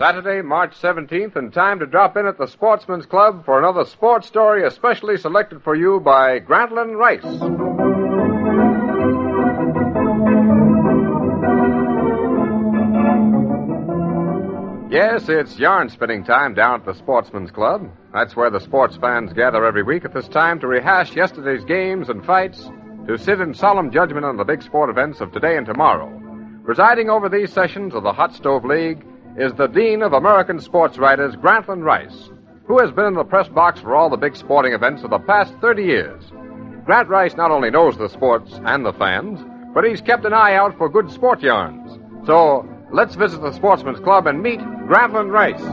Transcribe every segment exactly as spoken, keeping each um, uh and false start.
Saturday, March seventeenth, and time to drop in at the Sportsman's Club for another sports story especially selected for you by Grantland Rice. Yes, it's yarn spinning time down at the Sportsman's Club. That's where the sports fans gather every week at this time to rehash yesterday's games and fights, to sit in solemn judgment on the big sport events of today and tomorrow. Presiding over these sessions of the Hot Stove League is the Dean of American Sports Writers, Grantland Rice, who has been in the press box for all the big sporting events of the past thirty years. Grant Rice not only knows the sports and the fans, but he's kept an eye out for good sport yarns. So, let's visit the Sportsman's Club and meet Grantland Rice.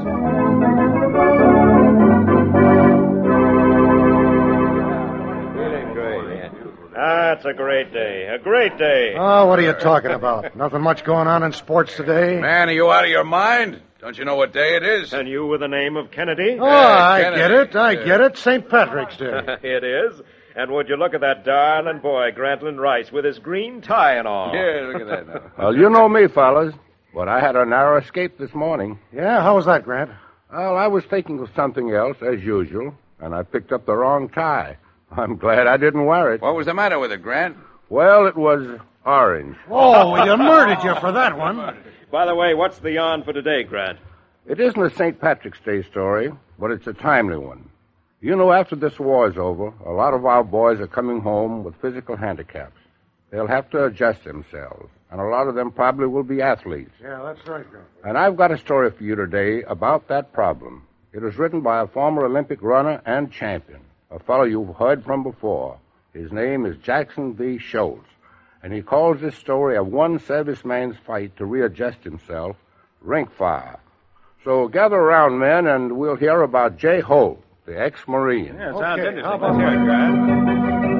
Ah, it's a great day. A great day. Oh, what are you talking about? Nothing much going on in sports today? Man, are you out of your mind? Don't you know what day it is? And you with the name of Kennedy? Oh, I Kennedy. get it. I Yeah. get it. Saint Patrick's Day. It is. And would you look at that darling boy, Grantland Rice, with his green tie and all. Yeah, look at that now. Well, you know me, fellas, but I had a narrow escape this morning. Yeah, how was that, Grant? Well, I was thinking of something else, as usual, and I picked up the wrong tie. I'm glad I didn't wear it. What was the matter with it, Grant? Well, it was orange. Oh, you murdered you for that one. By the way, what's the yarn for today, Grant? It isn't a Saint Patrick's Day story, but it's a timely one. You know, after this war is over, a lot of our boys are coming home with physical handicaps. They'll have to adjust themselves, and a lot of them probably will be athletes. Yeah, that's right, Grant. And I've got a story for you today about that problem. It was written by a former Olympic runner and champion, a fellow you've heard from before. His name is Jackson V. Schultz, and he calls this story of one serviceman's fight to readjust himself, rink fire. So gather around, men, and we'll hear about Jay Holt, the ex-Marine. Yeah, Okay, sounds interesting. how about Let's hear it, Grant.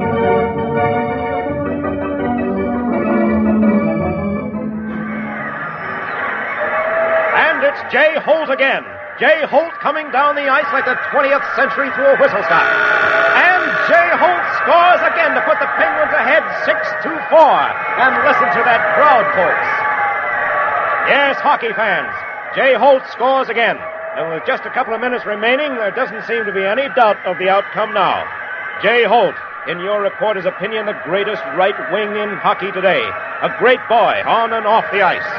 And it's Jay Holt again. Jay Holt coming down the ice like the twentieth century through a whistle stop. And Jay Holt scores again to put the Penguins ahead six to four. And listen to that crowd, folks. Yes, hockey fans, Jay Holt scores again. And with just a couple of minutes remaining, there doesn't seem to be any doubt of the outcome now. Jay Holt, in your reporter's opinion, the greatest right wing in hockey today. A great boy on and off the ice.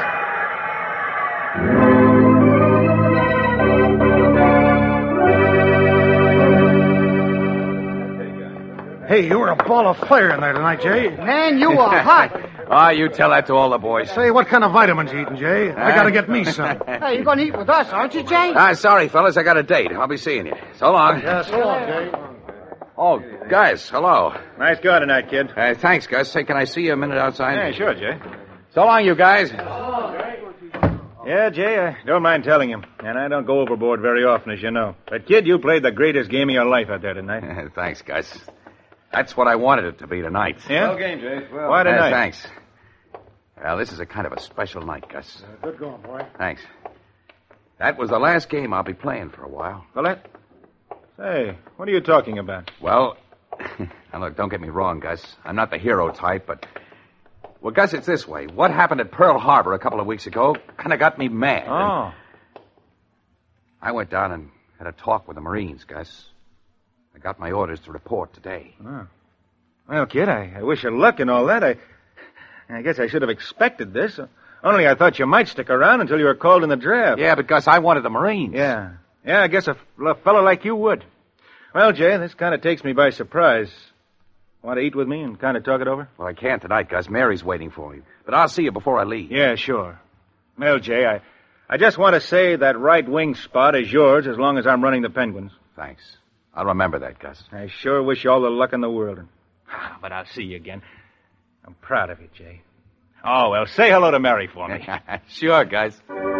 Hey, you were a ball of fire in there tonight, Jay. Man, you are hot. Ah, you tell that to all the boys. Say, what kind of vitamins you eating, Jay? I gotta get me some. Hey, you're going to eat with us, aren't you, Jay? Ah, sorry, fellas, I got a date. I'll be seeing you. So long. Yeah, so long, Jay. Oh, guys, hello. Nice go tonight, kid. Uh, thanks, Gus. Say, can I see you a minute outside? Yeah, sure, Jay. So long, you guys. Yeah, Jay, I don't mind telling you. And I don't go overboard very often, as you know. But, kid, you played the greatest game of your life out there tonight. Thanks, Gus. That's what I wanted it to be tonight. Yeah? Well game, Jay. Well, Why Uh, tonight? thanks. Well, this is a kind of a special night, Gus. Good going, boy. Thanks. That was the last game I'll be playing for a while. Well, that... Say, what are you talking about? Well, now look, don't get me wrong, Gus. I'm not the hero type, but... Well, Gus, it's this way. What happened at Pearl Harbor a couple of weeks ago kind of got me mad. and Oh. I went down and had a talk with the Marines, Gus. I got my orders to report today. oh. Well, kid, I, I wish you luck and all that. I... I guess I should have expected this. Only I thought you might stick around until you were called in the draft. Yeah, but, Gus, I wanted the Marines. Yeah. Yeah, I guess a, a fellow like you would. Well, Jay, this kind of takes me by surprise. Want to eat with me and kind of talk it over? Well, I can't tonight, Gus. Mary's waiting for me. But I'll see you before I leave. Yeah, sure. Well, Jay, I, I just want to say that right wing spot is yours as long as I'm running the Penguins. Thanks. I'll remember that, Gus. I sure wish you all the luck in the world. But I'll see you again. I'm proud of you, Jay. Oh, well, say hello to Mary for me. Sure, guys.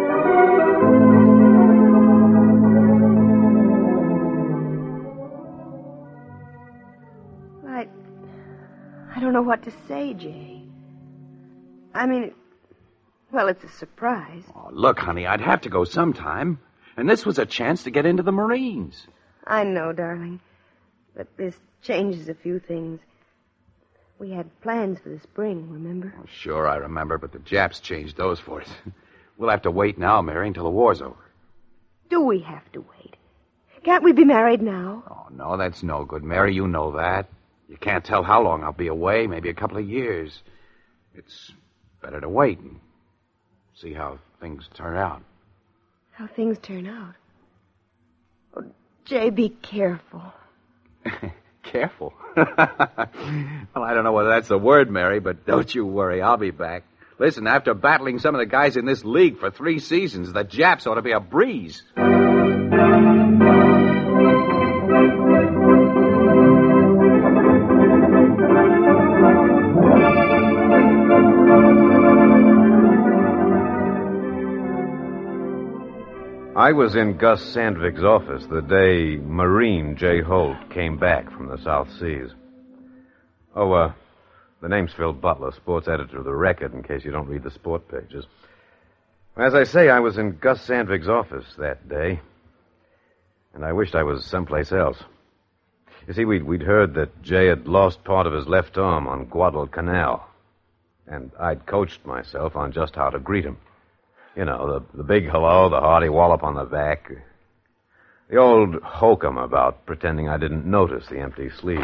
I... I don't know what to say, Jay. I mean, well, it's a surprise. Oh, look, honey, I'd have to go sometime. And this was a chance to get into the Marines. I know, darling. But this changes a few things. We had plans for the spring, remember? Oh, sure, I remember, but the Japs changed those for us. We'll have to wait now, Mary, until the war's over. Do we have to wait? Can't we be married now? Oh, no, that's no good, Mary. You know that. You can't tell how long I'll be away, maybe a couple of years. It's better to wait and see how things turn out. How things turn out? Oh, Jay, be careful. Careful? Well, I don't know whether that's the word, Mary, but don't you worry. I'll be back. Listen, after battling some of the guys in this league for three seasons, the Japs ought to be a breeze. I was in Gus Sandvik's office the day Marine Jay Holt came back from the South Seas. Oh, uh, the name's Phil Butler, sports editor of the Record, in case you don't read the sport pages. As I say, I was in Gus Sandvik's office that day, and I wished I was someplace else. You see, we'd, we'd heard that Jay had lost part of his left arm on Guadalcanal, and I'd coached myself on just how to greet him. You know, the, the big hello, the hearty wallop on the back. The old hokum about pretending I didn't notice the empty sleeve.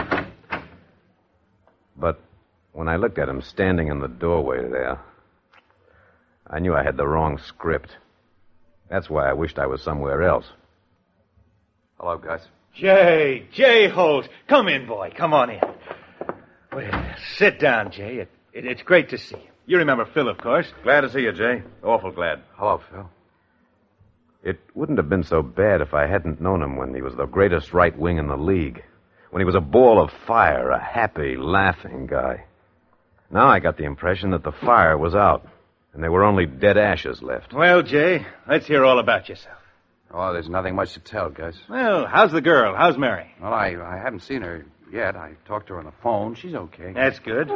But when I looked at him standing in the doorway there, I knew I had the wrong script. That's why I wished I was somewhere else. Hello, Gus. Jay, Jay Holt. Come in, boy. Come on in. Well, sit down, Jay. It, it, it's great to see you. You remember Phil, of course. Glad to see you, Jay. Awful glad. Hello, Phil. It wouldn't have been so bad if I hadn't known him when he was the greatest right wing in the league. When he was a ball of fire, a happy, laughing guy. Now I got the impression that the fire was out, and there were only dead ashes left. Well, Jay, let's hear all about yourself. Oh, there's nothing much to tell, Gus. Well, how's the girl? How's Mary? Well, I, I haven't seen her yet. I talked to her on the phone. She's okay. That's good.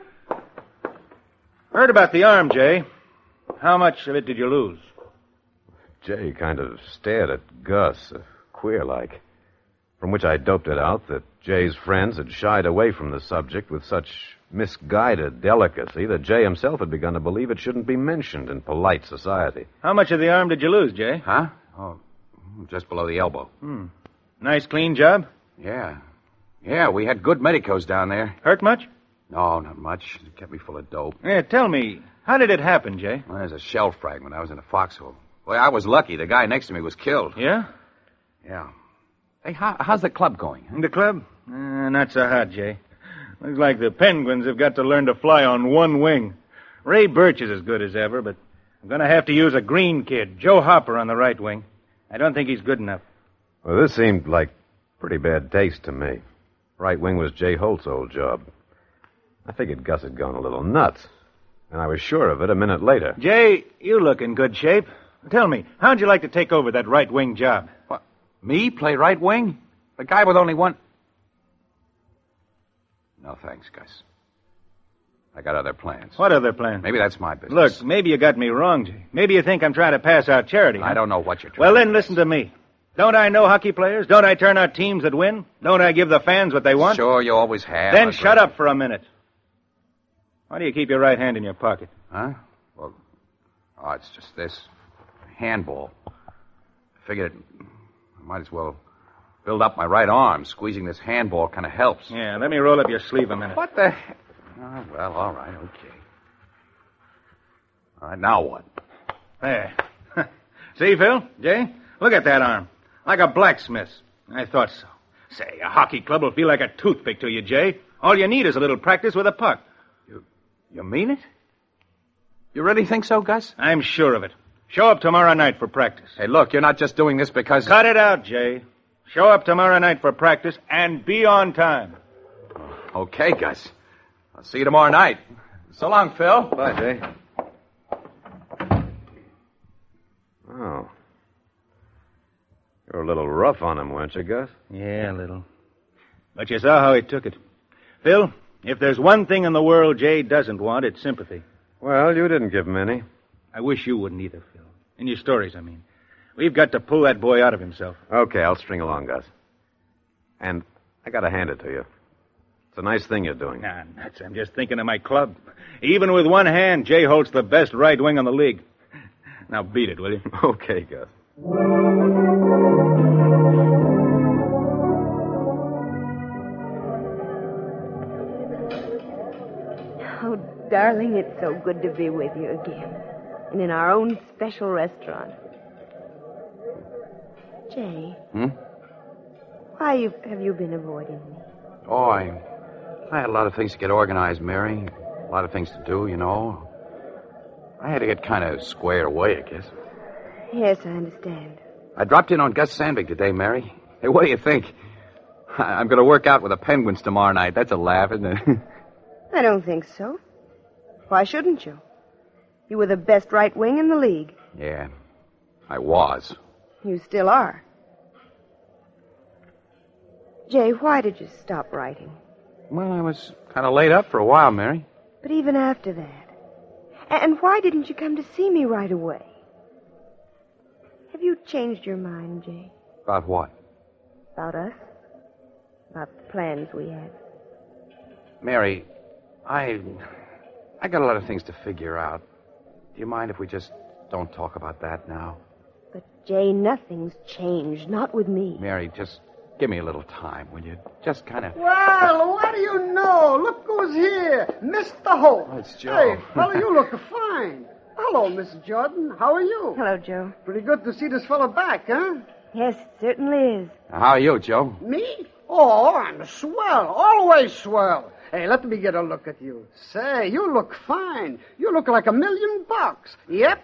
Heard about the arm, Jay. How much of it did you lose? Jay kind of stared at Gus, uh, queer-like. From which I doped it out that Jay's friends had shied away from the subject with such misguided delicacy that Jay himself had begun to believe it shouldn't be mentioned in polite society. How much of the arm did you lose, Jay? Huh? Oh, just below the elbow. Hmm. Nice, clean job? Yeah. Yeah, we had good medicos down there. Hurt much? No, not much. It kept me full of dope. Yeah, tell me, how did it happen, Jay? Well, there's a shell fragment. I was in a foxhole. Well, I was lucky. The guy next to me was killed. Yeah? Yeah. Hey, how, how's the club going? In the club? Uh, not so hot, Jay. Looks like the Penguins have got to learn to fly on one wing. Ray Birch is as good as ever, but I'm going to have to use a green kid, Joe Hopper, on the right wing. I don't think he's good enough. Well, this seemed like pretty bad taste to me. Right wing was Jay Holt's old job. I figured Gus had gone a little nuts, and I was sure of it a minute later. Jay, you look in good shape. Tell me, how'd you like to take over that right wing job? What? Me play right wing? The guy with only one... No, thanks, Gus. I got other plans. What other plans? Maybe that's my business. Look, maybe you got me wrong, Jay. Maybe you think I'm trying to pass out charity. I huh? don't know what you're trying Well, to then do. listen to me. Don't I know hockey players? Don't I turn out teams that win? Don't I give the fans what they want? Sure, you always have. Then but- shut up for a minute. Why do you keep your right hand in your pocket? Huh? Well, oh, it's just this. Handball. I figured I might as well build up my right arm. Squeezing this handball kind of helps. Yeah, let me roll up your sleeve a minute. What the heck? Oh, well, all right, okay. All right, now what? There. See, Phil? Jay? Look at that arm. Like a blacksmith's. I thought so. Say, a hockey club will feel like a toothpick to you, Jay. All you need is a little practice with a puck. You, you mean it? You really think so, Gus? I'm sure of it. Show up tomorrow night for practice. Hey, look, you're not just doing this because... Cut it out, Jay. Show up tomorrow night for practice and be on time. Okay, Gus. I'll see you tomorrow night. So long, Phil. Bye, Jay. Oh. You were a little rough on him, weren't you, Gus? Yeah, a little. But you saw how he took it. Phil, if there's one thing in the world Jay doesn't want, it's sympathy. Well, you didn't give him any. I wish you wouldn't either, Phil. In your stories, I mean. We've got to pull that boy out of himself. Okay, I'll string along, Gus. And I gotta hand it to you. It's a nice thing you're doing. Nah, nuts. I'm just thinking of my club. Even with one hand, Jay Holt's the best right wing in the league. Now beat it, will you? Okay, Gus. Oh, darling, it's so good to be with you again. And in our own special restaurant. Jay. Hmm? Why you, have you been avoiding me? Oh, I, I had a lot of things to get organized, Mary. A lot of things to do, you know. I had to get kind of squared away, I guess. Yes, I understand. I dropped in on Gus Sandvik today, Mary. Hey, what do you think? I'm going to work out with the Penguins tomorrow night. That's a laugh, isn't it? I don't think so. Why shouldn't you? You were the best right wing in the league. Yeah, I was. You still are. Jay, why did you stop writing? Well, I was kind of laid up for a while, Mary. But even after that. And why didn't you come to see me right away? Have you changed your mind, Jay? About what? About us? About the plans we had? Mary, I... I got a lot of things to figure out. Do you mind if we just don't talk about that now? But, Jay, nothing's changed. Not with me. Mary, just give me a little time, will you? Just kind of... Well, what do you know? Look who's here. Mister Holt. Oh, it's Joe. Hey, fella, you look fine. Hello, Missus Jordan. How are you? Hello, Joe. Pretty good to see this fella back, huh? Yes, it certainly is. How are you, Joe? Me? Oh, I'm swell. Always swell. Hey, let me get a look at you. Say, you look fine. You look like a million bucks. Yep.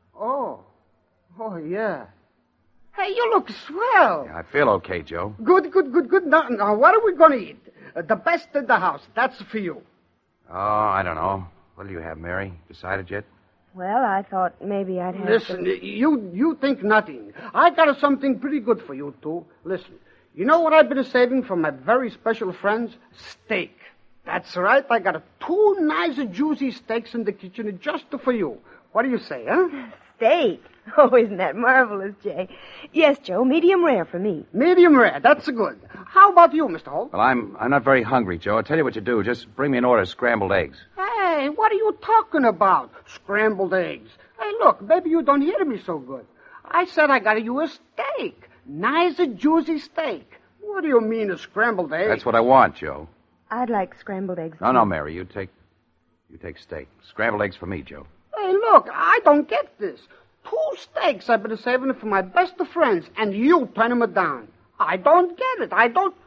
Oh. Oh, yeah. Hey, you look swell. Yeah, I feel okay, Joe. Good, good, good, good. Now, now what are we going to eat? Uh, the best in the house. That's for you. Oh, I don't know. What do you have, Mary? Decided yet? Well, I thought maybe I'd have Listen, some... you you think nothing. I got something pretty good for you two. Listen, you know what I've been saving from my very special friends? Steak. That's right. I got two nice juicy steaks in the kitchen just for you. What do you say, huh? Steak. Oh, isn't that marvelous, Jay? Yes, Joe, medium rare for me. Medium rare. That's good. How about you, Mister Holt? Well, I'm I'm not very hungry, Joe. I'll tell you what you do. Just bring me an order of scrambled eggs. Hey, what are you talking about? Scrambled eggs. Hey, look, maybe you don't hear me so good. I said I got you a steak. Nice, juicy steak. What do you mean, a scrambled egg? That's what I want, Joe. I'd like scrambled eggs. No, no, Mary. You take you take steak. Scrambled eggs for me, Joe. Hey, look, I don't get this. Two steaks I've been saving for my best of friends, and you turn them down. I don't get it. I don't...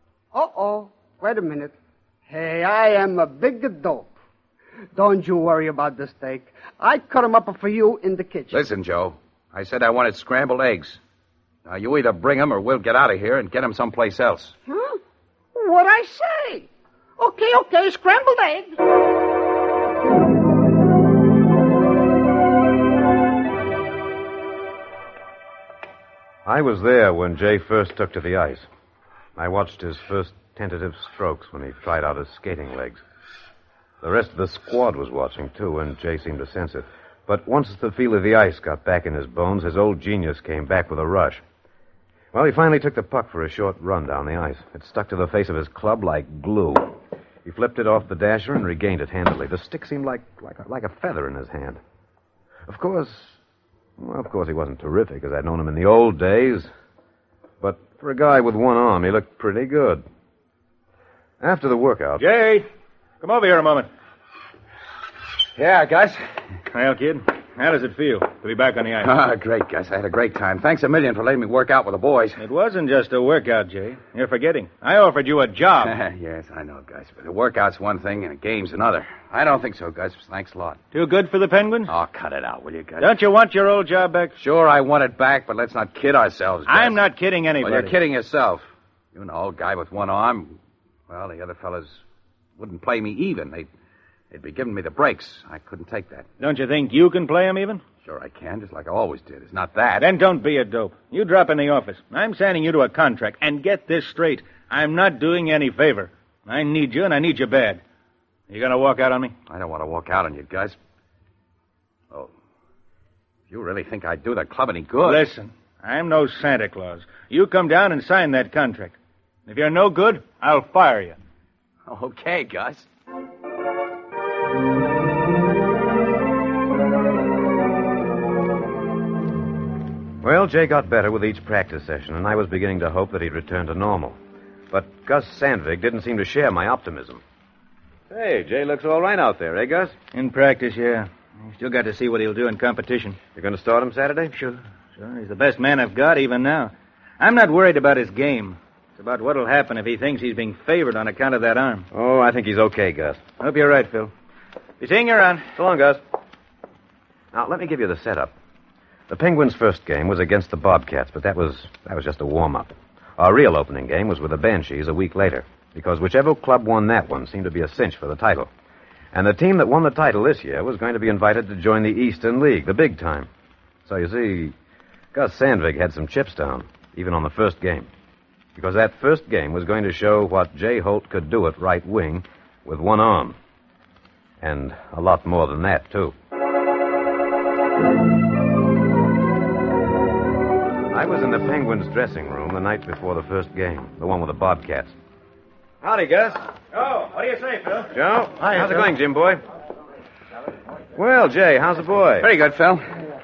Uh-oh. Wait a minute. Hey, I am a big dope. Don't you worry about the steak. I cut them up for you in the kitchen. Listen, Joe. I said I wanted scrambled eggs. Now, you either bring them or we'll get out of here and get them someplace else. Huh? What'd I say? Okay, okay, scrambled eggs. I was there when Jay first took to the ice. I watched his first tentative strokes when he tried out his skating legs. The rest of the squad was watching, too, and Jay seemed to sense it. But once the feel of the ice got back in his bones, his old genius came back with a rush. Well, he finally took the puck for a short run down the ice. It stuck to the face of his club like glue. He flipped it off the dasher and regained it handily. The stick seemed like like a, like a feather in his hand. Of course... Well, of course, he wasn't terrific, as I'd known him in the old days. But for a guy with one arm, he looked pretty good. After the workout... Jay, come over here a moment. Yeah, Gus. Well, kid, how does it feel to be back on the ice? Ah, great, Gus. I had a great time. Thanks a million for letting me work out with the boys. It wasn't just a workout, Jay. You're forgetting. I offered you a job. Yes, I know, Gus. But a workout's one thing and a game's another. I don't think so, Gus. Thanks a lot. Too good for the Penguins? Oh, cut it out, will you, Gus? Don't you want your old job back? Sure, I want it back, but let's not kid ourselves, Gus. I'm not kidding anybody. Well, you're kidding yourself. You know, a guy with one arm, well, the other fellas wouldn't play me even. They'd, they'd be giving me the breaks. I couldn't take that. Don't you think you can play him even? Sure I can, just like I always did. It's not that. Then don't be a dope. You drop in the office. I'm signing you to a contract. And get this straight. I'm not doing you any favor. I need you, and I need you bad. You gonna walk out on me? I don't want to walk out on you, Gus. Oh, if you really think I'd do the club any good... Listen, I'm no Santa Claus. You come down and sign that contract. If you're no good, I'll fire you. Okay, Gus. Well, Jay got better with each practice session, and I was beginning to hope that he'd return to normal. But Gus Sandvik didn't seem to share my optimism. Hey, Jay looks all right out there, eh, Gus? In practice, yeah. Still got to see what he'll do in competition. You're going to start him Saturday? Sure, sure. He's the best man I've got even now. I'm not worried about his game. It's about what'll happen if he thinks he's being favored on account of that arm. Oh, I think he's okay, Gus. I hope you're right, Phil. Be seeing you around. So long, Gus. Now, let me give you the setup. The Penguins' first game was against the Bobcats, but that was that was just a warm-up. Our real opening game was with the Banshees a week later, because whichever club won that one seemed to be a cinch for the title. And the team that won the title this year was going to be invited to join the Eastern League, the big time. So, you see, Gus Sandvik had some chips down, even on the first game. Because that first game was going to show what Jay Holt could do at right wing with one arm. And a lot more than that, too. I was in the Penguins' dressing room the night before the first game, the one with the Bobcats. Howdy, Gus. Oh, what do you say, Phil? Joe? Hi, how's Phil. it going, Jim boy? Well, Jay, how's the boy? Pretty good, Phil.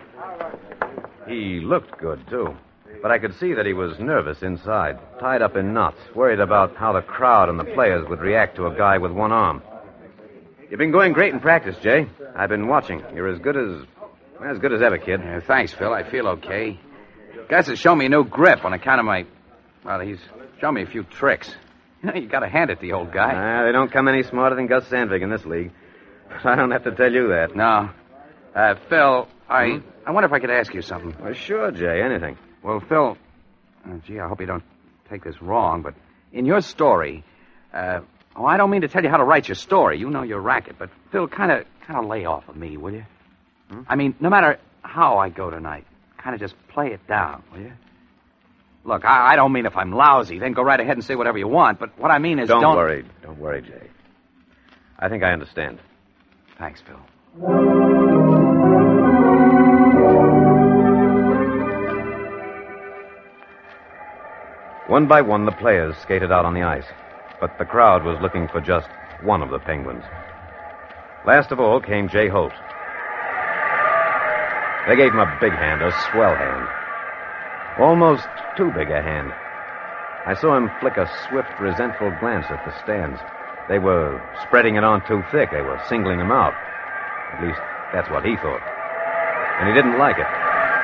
He looked good, too. But I could see that he was nervous inside, tied up in knots, worried about how the crowd and the players would react to a guy with one arm. You've been going great in practice, Jay. I've been watching. You're as good as... as good as ever, kid. Yeah, thanks, Phil. I feel okay. Gus has shown me a new grip on account of my... Well, he's shown me a few tricks. You know, you gotta hand it the old guy. Ah, they don't come any smarter than Gus Sandvik in this league. But I don't have to tell you that. No. Uh, Phil, I... Hmm? I wonder if I could ask you something. Well, sure, Jay, anything. Well, Phil... Oh, gee, I hope you don't take this wrong, but in your story... Uh, oh, I don't mean to tell you how to write your story. You know your racket. But, Phil, kind of kind of lay off of me, will you? Hmm? I mean, no matter how I go tonight, kind of just play it down, will you? Look, I, I don't mean if I'm lousy, then go right ahead and say whatever you want. But what I mean is Don't, don't... worry. Don't worry, Jay. I think I understand. Thanks, Phil. One by one, the players skated out on the ice. But the crowd was looking for just one of the Penguins. Last of all came Jay Holt. They gave him a big hand, a swell hand. Almost too big a hand. I saw him flick a swift, resentful glance at the stands. They were spreading it on too thick. They were singling him out. At least, that's what he thought. And he didn't like it.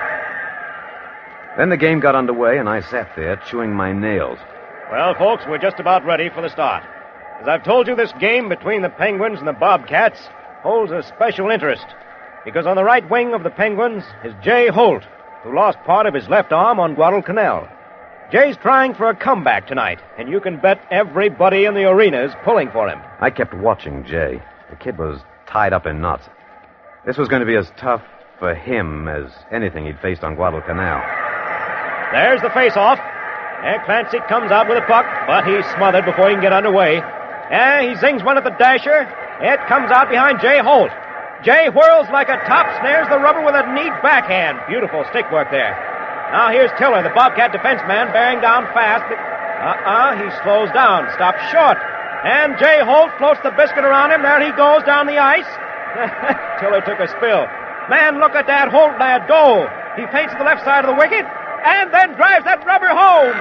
Then the game got underway, and I sat there chewing my nails. Well, folks, we're just about ready for the start. As I've told you, this game between the Penguins and the Bobcats holds a special interest. Because on the right wing of the Penguins is Jay Holt, who lost part of his left arm on Guadalcanal. Jay's trying for a comeback tonight, and you can bet everybody in the arena is pulling for him. I kept watching Jay. The kid was tied up in knots. This was going to be as tough for him as anything he'd faced on Guadalcanal. There's the face-off. And Clancy comes out with a puck, but he's smothered before he can get underway. And he zings one at the dasher. It comes out behind Jay Holt. Jay whirls like a top, snares the rubber with a neat backhand. Beautiful stick work there. Now here's Tiller, the Bobcat defenseman, bearing down fast. Uh-uh, he slows down, stops short. And Jay Holt floats the biscuit around him. There he goes down the ice. Tiller took a spill. Man, look at that Holt lad go. He feints to the left side of the wicket and then drives that rubber home.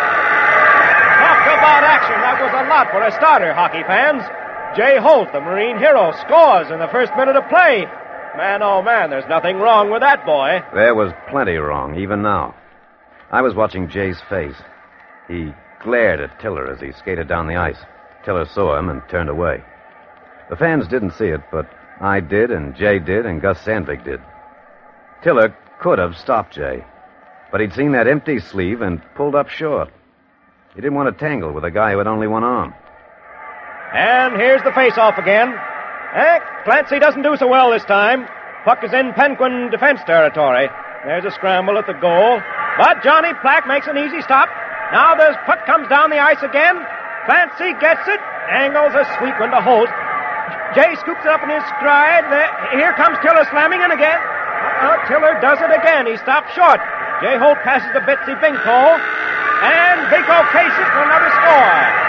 Talk about action. That was a lot for a starter, hockey fans. Jay Holt, the Marine hero, scores in the first minute of play. Man, oh man, there's nothing wrong with that boy. There was plenty wrong, even now. I was watching Jay's face. He glared at Tiller as he skated down the ice. Tiller saw him and turned away. The fans didn't see it, but I did, and Jay did, and Gus Sandvik did. Tiller could have stopped Jay, but he'd seen that empty sleeve and pulled up short. He didn't want to tangle with a guy who had only one arm. And here's the face-off again. Eh, Clancy doesn't do so well this time. Puck is in Penguin defense territory. There's a scramble at the goal. But Johnny Plack makes an easy stop. Now the puck comes down the ice again. Clancy gets it. Angles a sweep one to Holt. Jay scoops it up in his stride. There, here comes Tiller slamming in again. Uh-uh, Tiller does it again. He stops short. Jay Holt passes to Bitsy Binko. And Binko cases for another score.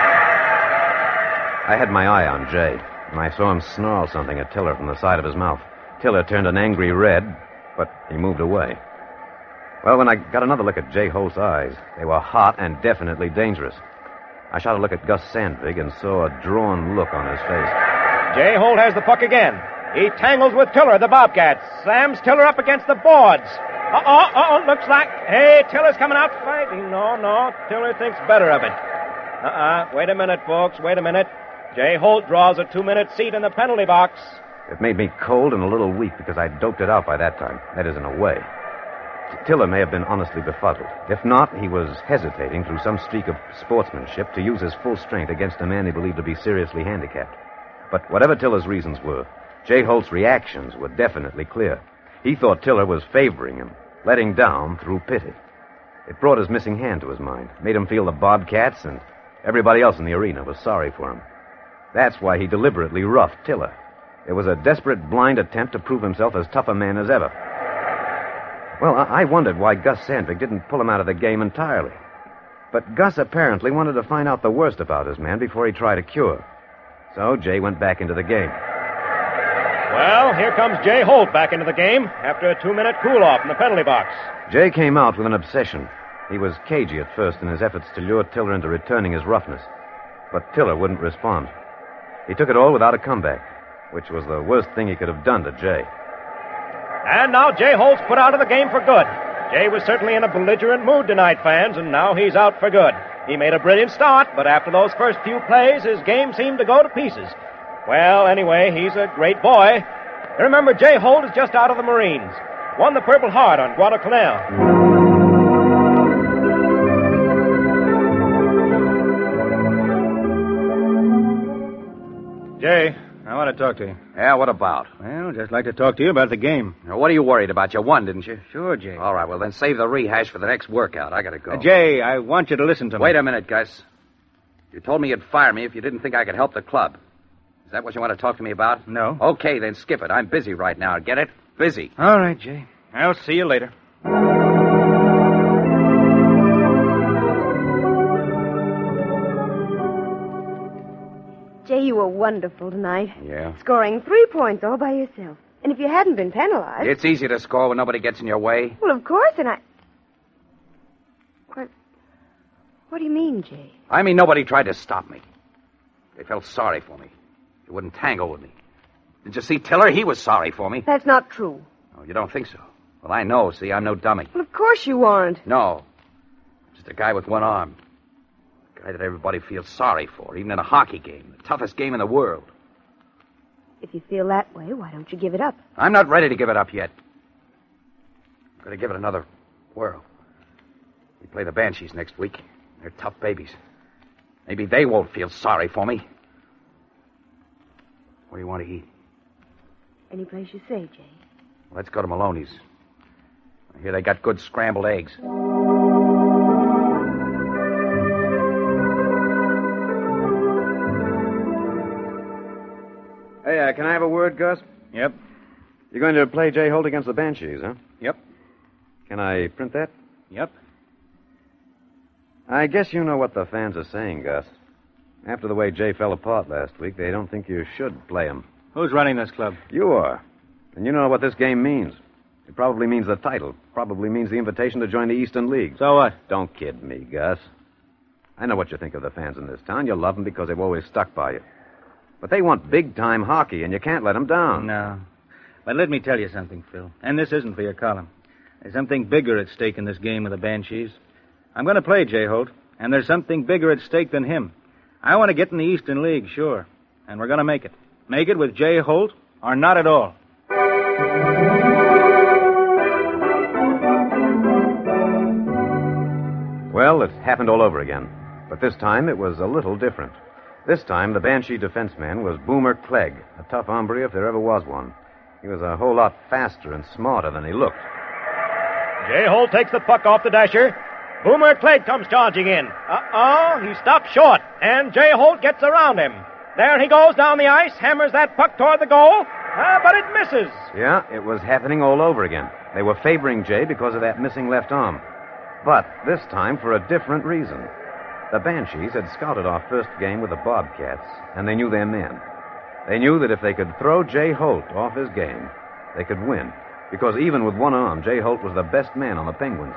I had my eye on Jay, and I saw him snarl something at Tiller from the side of his mouth. Tiller turned an angry red, but he moved away. Well, when I got another look at Jay Holt's eyes, they were hot and definitely dangerous. I shot a look at Gus Sandvig and saw a drawn look on his face. Jay Holt has the puck again. He tangles with Tiller, the Bobcat. Slams Tiller up against the boards. Uh-oh, uh-oh, looks like... Hey, Tiller's coming out fighting. No, no, Tiller thinks better of it. Uh-uh, wait a minute, folks, wait a minute. Jay Holt draws a two-minute seat in the penalty box. It made me cold and a little weak because I doped it out by that time. That is, in a way. Tiller may have been honestly befuddled. If not, he was hesitating through some streak of sportsmanship to use his full strength against a man he believed to be seriously handicapped. But whatever Tiller's reasons were, Jay Holt's reactions were definitely clear. He thought Tiller was favoring him, letting down through pity. It brought his missing hand to his mind, made him feel the Bobcats and everybody else in the arena was sorry for him. That's why he deliberately roughed Tiller. It was a desperate, blind attempt to prove himself as tough a man as ever. Well, I wondered why Gus Sandvig didn't pull him out of the game entirely. But Gus apparently wanted to find out the worst about his man before he tried a cure. So Jay went back into the game. Well, here comes Jay Holt back into the game after a two-minute cool-off in the penalty box. Jay came out with an obsession. He was cagey at first in his efforts to lure Tiller into returning his roughness. But Tiller wouldn't respond. He took it all without a comeback, which was the worst thing he could have done to Jay. And now Jay Holt's put out of the game for good. Jay was certainly in a belligerent mood tonight, fans, and now he's out for good. He made a brilliant start, but after those first few plays, his game seemed to go to pieces. Well, anyway, he's a great boy. Remember, Jay Holt is just out of the Marines. Won the Purple Heart on Guadalcanal. Jay, I want to talk to you. Yeah, what about? Well, just like to talk to you about the game. Now, what are you worried about? You won, didn't you? Sure, Jay. All right, well, then save the rehash for the next workout. I gotta go. Uh, Jay, I want you to listen to me. Wait a minute, Gus. You told me you'd fire me if you didn't think I could help the club. Is that what you want to talk to me about? No. Okay, then skip it. I'm busy right now. Get it? Busy. All right, Jay. I'll see you later. Jay, you were wonderful tonight. Yeah? Scoring three points all by yourself. And if you hadn't been penalized... It's easy to score when nobody gets in your way. Well, of course, and I... What... What do you mean, Jay? I mean, nobody tried to stop me. They felt sorry for me. They wouldn't tangle with me. Did you see Tiller? He was sorry for me. That's not true. Oh, you don't think so? Well, I know. See, I'm no dummy. Well, of course you aren't. No. Just a guy with one arm. A guy that everybody feels sorry for, even in a hockey game. The toughest game in the world. If you feel that way, why don't you give it up? I'm not ready to give it up yet. I'm going to give it another whirl. We play the Banshees next week. They're tough babies. Maybe they won't feel sorry for me. What do you want to eat? Any place you say, Jay. Let's go to Maloney's. I hear they got good scrambled eggs. Hey, uh, can I have a word, Gus? Yep. You're going to play Jay Holt against the Banshees, huh? Yep. Can I print that? Yep. I guess you know what the fans are saying, Gus. After the way Jay fell apart last week, they don't think you should play him. Who's running this club? You are. And you know what this game means. It probably means the title. Probably means the invitation to join the Eastern League. So what? Don't kid me, Gus. I know what you think of the fans in this town. You love them because they've always stuck by you. But they want big-time hockey, and you can't let them down. No. But let me tell you something, Phil. And this isn't for your column. There's something bigger at stake in this game with the Banshees. I'm going to play Jay Holt, and there's something bigger at stake than him. I want to get in the Eastern League, sure. And we're going to make it. Make it with Jay Holt, or not at all. Well, it happened all over again. But this time it was a little different. This time the Banshee defenseman was Boomer Clegg, a tough hombre if there ever was one. He was a whole lot faster and smarter than he looked. Jay Holt takes the puck off the dasher. Boomer Clegg comes charging in. Uh-oh, he stops short, and Jay Holt gets around him. There he goes down the ice, hammers that puck toward the goal, uh, but it misses. Yeah, it was happening all over again. They were favoring Jay because of that missing left arm. But this time for a different reason. The Banshees had scouted our first game with the Bobcats, and they knew their men. They knew that if they could throw Jay Holt off his game, they could win. Because even with one arm, Jay Holt was the best man on the Penguins.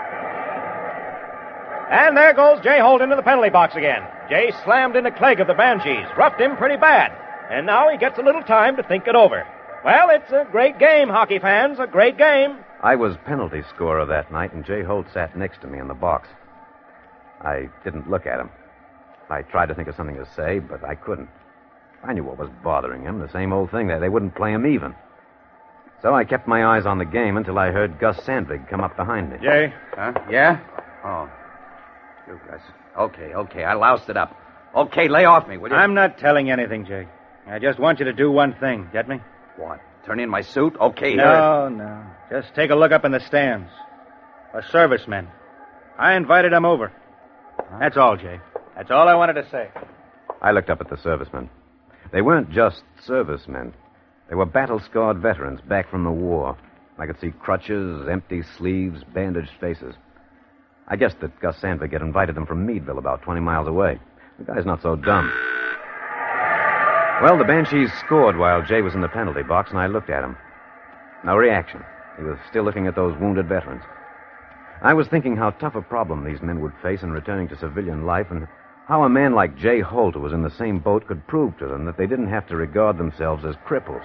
And there goes Jay Holt into the penalty box again. Jay slammed into Clegg of the Banshees, roughed him pretty bad. And now he gets a little time to think it over. Well, it's a great game, hockey fans, a great game. I was penalty scorer that night, and Jay Holt sat next to me in the box. I didn't look at him. I tried to think of something to say, but I couldn't. I knew what was bothering him, the same old thing, that they wouldn't play him even. So I kept my eyes on the game until I heard Gus Sandvig come up behind me. Jay? Huh? Yeah? Oh. You, Gus. Okay, okay, I loused it up. Okay, lay off me, will you? I'm not telling anything, Jay. I just want you to do one thing. Get me? What? Turn in my suit? Okay, here No, it- no. Just take a look up in the stands. A serviceman. I invited him over. That's all, Jay. That's all I wanted to say. I looked up at the servicemen. They weren't just servicemen. They were battle-scarred veterans back from the war. I could see crutches, empty sleeves, bandaged faces. I guessed that Gus Sandvig had invited them from Meadville, about twenty miles away. The guy's not so dumb. Well, the Banshees scored while Jay was in the penalty box, and I looked at him. No reaction. He was still looking at those wounded veterans. I was thinking how tough a problem these men would face in returning to civilian life, and how a man like Jay Holt, who was in the same boat, could prove to them that they didn't have to regard themselves as cripples.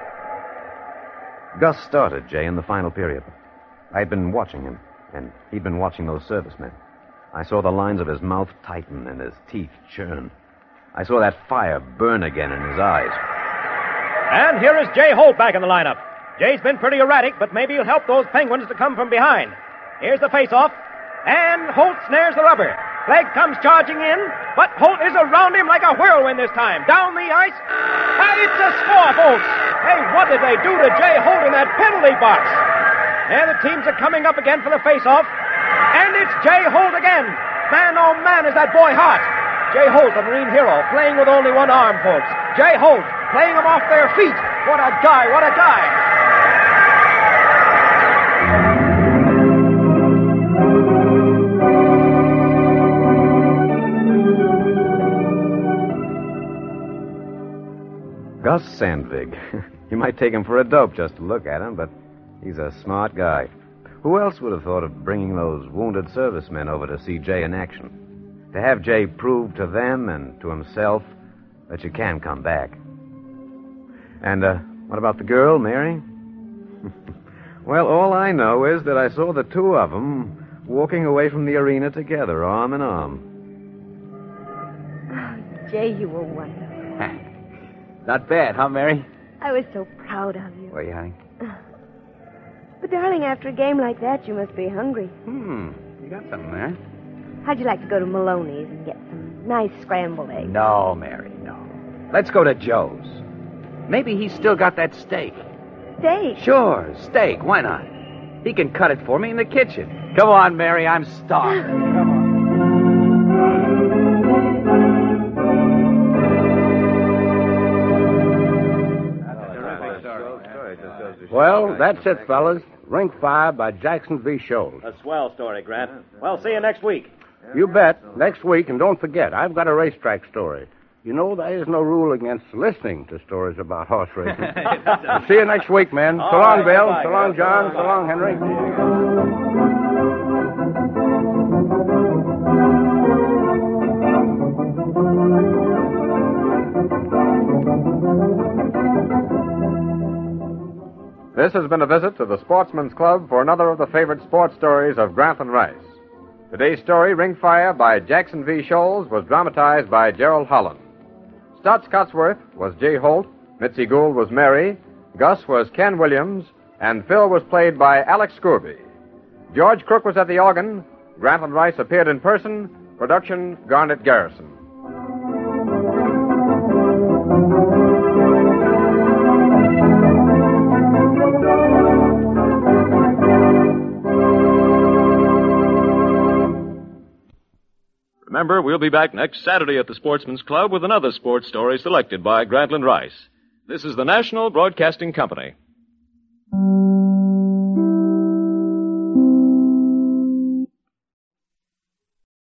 Gus started Jay in the final period. I'd been watching him, and he'd been watching those servicemen. I saw the lines of his mouth tighten and his teeth churn. I saw that fire burn again in his eyes. And here is Jay Holt back in the lineup. Jay's been pretty erratic, but maybe he'll help those Penguins to come from behind. Here's the face-off, and Holt snares the rubber. Clegg comes charging in, but Holt is around him like a whirlwind this time. Down the ice, and it's a score, folks. Hey, what did they do to Jay Holt in that penalty box? And the teams are coming up again for the face-off, and it's Jay Holt again. Man, oh man, is that boy hot. Jay Holt, the Marine hero, playing with only one arm, folks. Jay Holt, playing them off their feet. What a guy, what a guy. Gus Sandvig. You might take him for a dope just to look at him, but he's a smart guy. Who else would have thought of bringing those wounded servicemen over to see Jay in action? To have Jay prove to them and to himself that you can come back. And, uh, what about the girl, Mary? Well, all I know is that I saw the two of them walking away from the arena together, arm in arm. Oh, Jay, you were wonderful. Not bad, huh, Mary? I was so proud of you. Were you, honey? But, darling, after a game like that, you must be hungry. Hmm. You got something there. How'd you like to go to Maloney's and get some nice scrambled eggs? No, Mary, no. Let's go to Joe's. Maybe he's still got that steak. Steak? Sure, steak. Why not? He can cut it for me in the kitchen. Come on, Mary, I'm starving. Come on. Well, that's it, fellas. Rink five by Jackson V. Scholes. A swell story, Grant. Well, see you next week. You bet. Next week, and don't forget, I've got a racetrack story. You know, there is no rule against listening to stories about horse racing. See you next week, man. All so long, right, Bill. goodbye, So long, guys. John. So long, Henry. This has been a visit to the Sportsman's Club for another of the favorite sports stories of Grant and Rice. Today's story, Ring Fire by Jackson V. Scholes, was dramatized by Gerald Holland. Stutz Cotsworth was Jay Holt, Mitzi Gould was Mary, Gus was Ken Williams, and Phil was played by Alex Scurby. George Crook was at the organ, Grant and Rice appeared in person, production Garnet Garrison. Remember, we'll be back next Saturday at the Sportsman's Club with another sports story selected by Grantland Rice. This is the National Broadcasting Company.